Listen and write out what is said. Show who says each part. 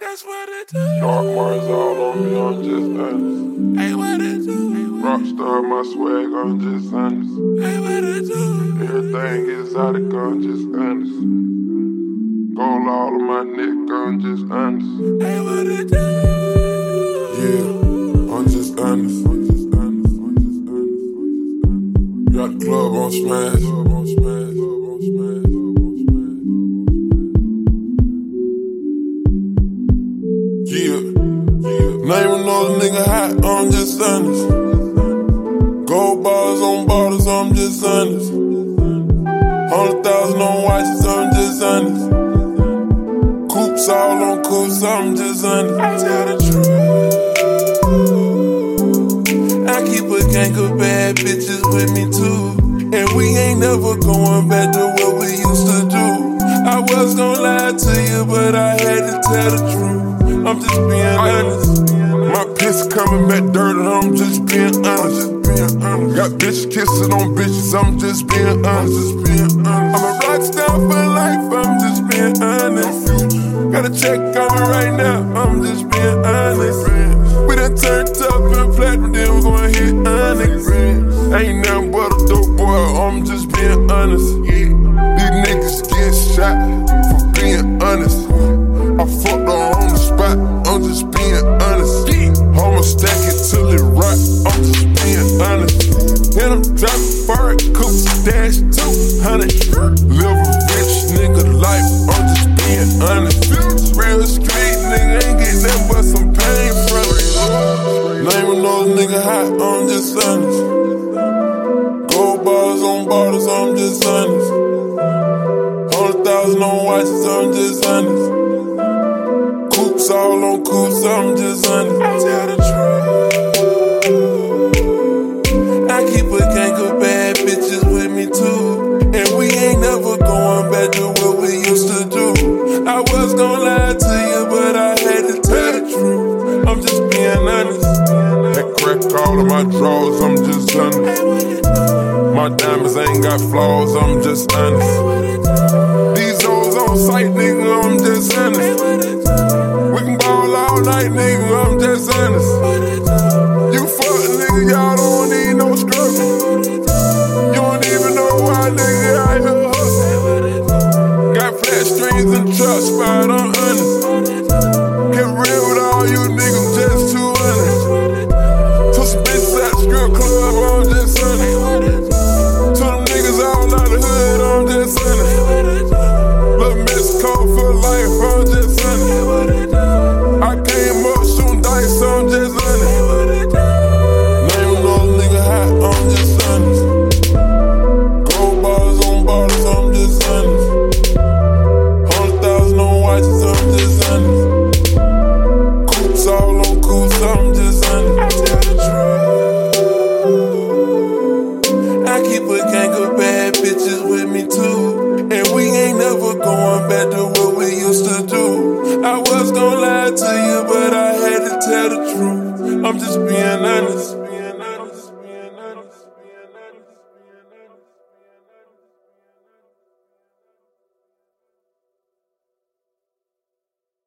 Speaker 1: That's what it do.
Speaker 2: Dark Mars all on me, I'm just honest.
Speaker 1: Hey, what it do?
Speaker 2: Rockstar, my swag, I'm just honest.
Speaker 1: Hey, what it do?
Speaker 2: Everything exotic, I'm just honest. Gold all on my neck, I'm just honest.
Speaker 1: Hey, what it do?
Speaker 2: Yeah, I'm just honest. Got the club on smash. Name another nigga hot, I'm just honest. Gold bars on bottles, I'm just honest. 100,000 on watches, I'm just honest. Coops all on coops, I'm just honest.
Speaker 1: I tell the truth. I keep a gang of bad bitches with me too, and we ain't never going back to what we used to do. I was gonna lie to you, but I had to tell the truth. I'm just being honest.
Speaker 2: My piss coming back dirty, I'm just being honest. Got bitches kissing on bitches, I'm just being honest. I'm a rock star for life, I'm just being honest. Got a check on me right now, I'm just being honest. We done turned up and platinum, then we gon' hit honest. Ain't nothing but a dope boy, I'm just being honest. These niggas get shot for being honest. I fucked her on the spot, I'm just being honest. I'ma stack it till it rot, I'm just being honest. And I'm driving for it, coupe dash 200. Live a rich nigga life, I'm just being honest. Real street nigga ain't get nothing but some pain from it. Name another nigga hot, I'm just honest. Gold bars on bottles, I'm just honest. 100,000 on watches, I'm just honest. Coops all on coops, I'm just honest.
Speaker 1: I tell the truth. I keep a gang of bad bitches with me too, and we ain't never going back to what we used to do. I was gonna lie to you, but I had to tell the truth. I'm just being honest.
Speaker 2: That crack all of my drawers, I'm just honest. My diamonds ain't got flaws, I'm just honest. These hoes on sight, nigga, I'm just honest. We can ball all night, nigga, I'm just honest. You fuck nigga, y'all don't need no struggle. You don't even know why nigga out here hustle. Got flat strings and truck spot, I'm honest. Get real with all you niggas, just too honest. Took some bitches at the strip club, I'm just honest. Took them niggas all out the hood, I'm just honest. Little Mexico for life, I'm just honest. I came up shooting dice, I'm just honest. Name another nigga hot, I'm just honest. Gold bars on bottles, I'm just honest. 100,000 on watches, I'm just honest. Coops all on coops, I'm just honest.
Speaker 1: I tell the truth. I keep a gang of bad bitches with me too, and we ain't never going back to what we used to do. I was gonna lie to you, but I had to tell the truth. I'm just being honest.